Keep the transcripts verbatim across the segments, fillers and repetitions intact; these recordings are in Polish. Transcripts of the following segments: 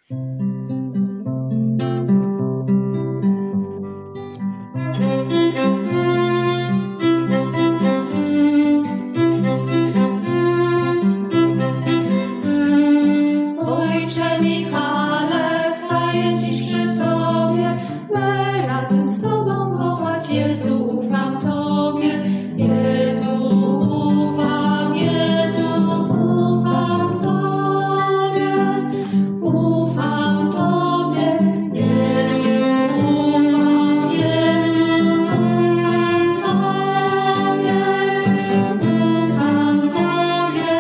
Ojcze Michale, staję dziś przy Tobie, by razem z Tobą wołać: Jezu, ufam Tobie. Jezu, ufam, Jezu, ufam Tobie. Ufam Tobie, Jezu, ufam, Jezu, ufam Tobie. Ufam Tobie.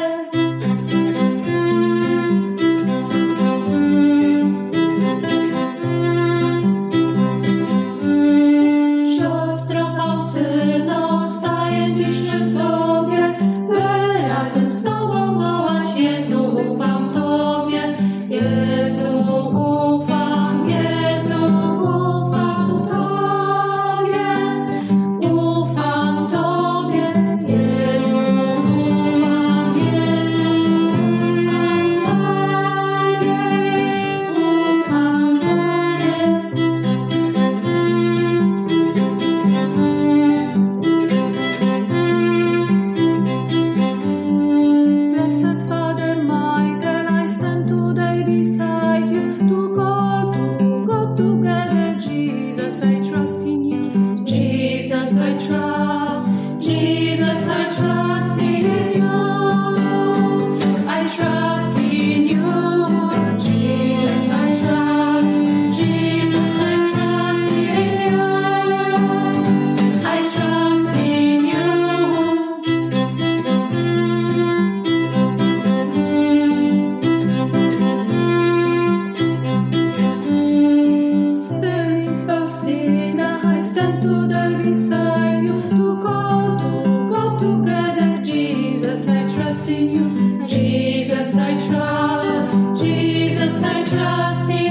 Siostro Faustyno, staję dziś przy Tobie, by razem z Tobą wołać: Jezu, ufam Tobie. Jezu, ufam, Jezu, ufam Tobie. Ufam Tobie, Jezu, ufam, Jezu, ufam Tobie. Ufam Tobie. Blessed Father Michael, I stand today beside you to call to God together. Jesus, I trust in you. Jesus, I trust. Jesus, I trust in you. I trust in you. Jesus, I trust. Jesus, I trust in you. I trust in you. Saint Faustina, I stand today beside you to call to God together. Jesus, I trust in you. Jesus, I trust. Jesus, I trust in you.